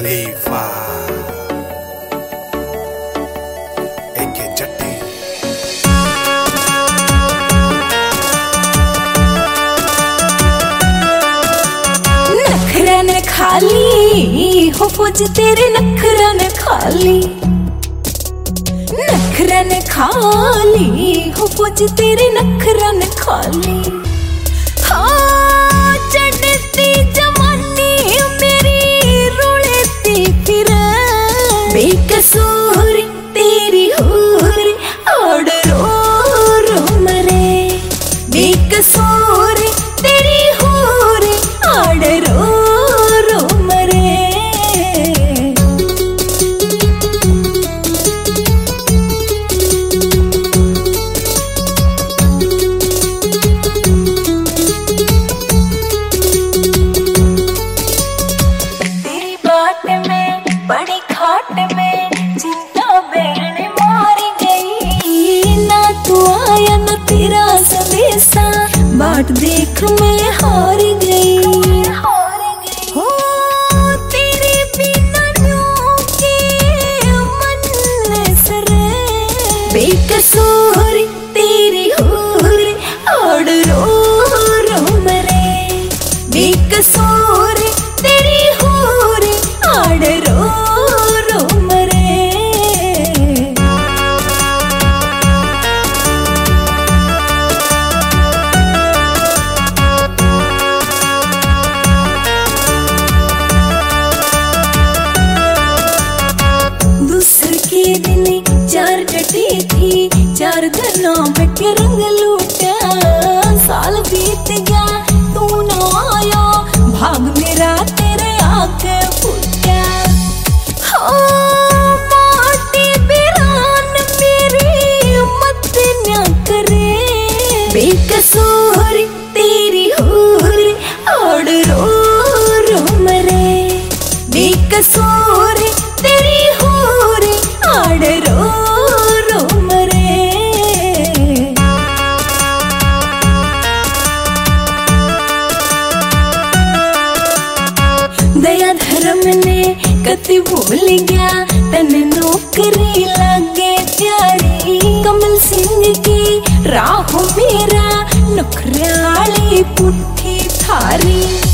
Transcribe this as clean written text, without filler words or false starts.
खलीफा एके जट्टी नखरा ने खाली हो कुछ तेरे नखरा ने खाली नखरा ने खाली हो कुछ तेरे नखरा ने खाली हाँ चढ़ती जवानी मेरी रुलती फिर बेकसूर तेरी हूर और रो रो मरे बेकसूर तेरी हूर और रो रो मरे तेरी बात में बड़ी खाट में चिंता बेड़ने मारी गई ना तू आया ना तेरा संदेशा बाट देख मैं हार गई हो तेरे बिना न्यों के मन सरे बेकसूर तेरी हूर और रो रो मरे बेकसूर तेरी हूर और रो रो मरे दूसर के दिन चार डटी थी चार दिनों के रंग लूटा साल बीत गया तू ना आया भाग मेरा तेरे आके फूटा हो माटी बिरान मेरी मत न करे बेकसूर तेरी हूर और रो रो मरे बेकसूर तेरी हूर और रो रो मरे दया धर्म ने कति भूल गया तन नौकरी लगे प्यारी कमल सिंह की राह मेरा नखराली पुट्ठी थारी।